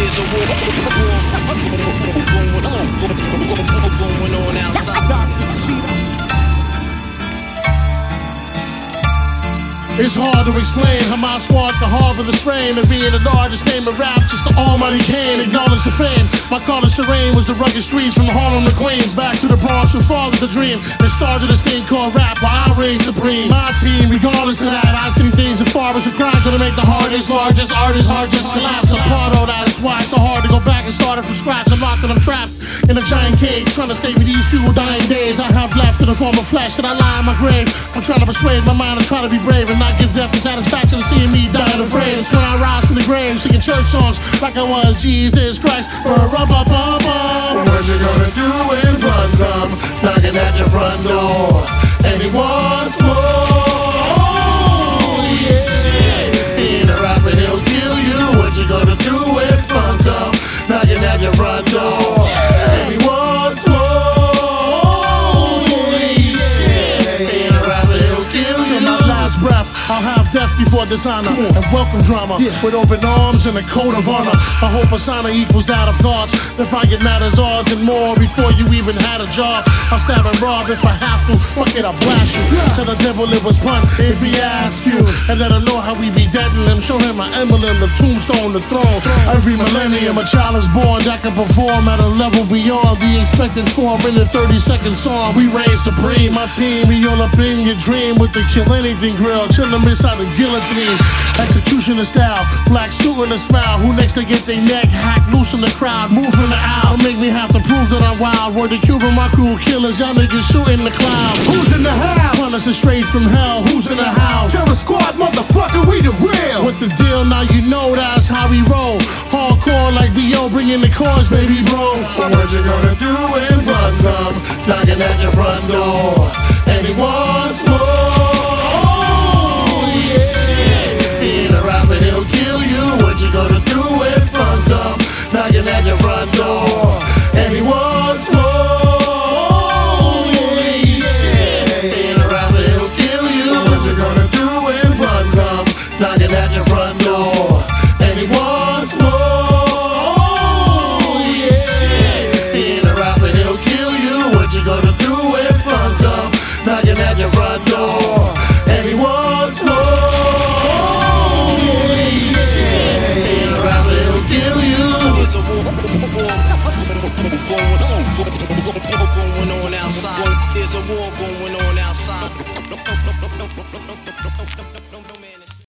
there's a war going on outside. It's hard to explain how my squad can harbor the strain of being the largest name of rap. Just the almighty can acknowledge the fame. My college terrain was the rugged streets from Harlem to Queens, back to the Bronx who fathered the dream and started this thing called rap while I reigned supreme. My team, regardless of that, I seen things that far as a crime gonna make the hardest, largest artist hard just collapse. I'm part of that. It's why it's so hard to go back and start it from scratch. I'm locked and I'm trapped in a giant cage, trying to save me these few dying days I have left in the form of flesh that I lie in my grave. I'm trying to persuade my mind and try to be brave and not give death the satisfaction of seeing me dying afraid. It's when I rise from the grave, singing church songs like I was Jesus Christ. What you gonna do when run come knocking at your front door? And he wants more. Yeah, he ain't a rapper, he'll kill you. What you gonna do when run come knocking at your front door? And he wants more. Breath, I'll have death before dishonor and welcome drama with open arms and a code of honor. I hope honor equals that of gods. If I get mad as odds and more before you even had a job, I'll stab and rob if I have to. Fuck it, I'll blast you. Tell the devil it was fun if he asks you, and let him know how we be deading him. Show him my emblem, the tombstone, the throne. Every millennium a child is born that can perform at a level beyond the expected form. In the 30-second song, we reign supreme. My team, we all up in your dream with the kill anything grill, chillin' inside the guillotine. Executioner style, black suit and a smile. Who next to get their neck hacked loose in the crowd? Move in the aisle, make me have to prove that I'm wild. Word to Cuban, my crew killers, y'all niggas shooting the clouds. Who's in the house? Punishing straight from hell. Who's in the house? Tell the squad, motherfucker, we the real. What the deal? Now you know that's how we roll. Hardcore like B.O. bringing the cars, baby bro. What you gonna do when run come knocking at your front door? Anyone?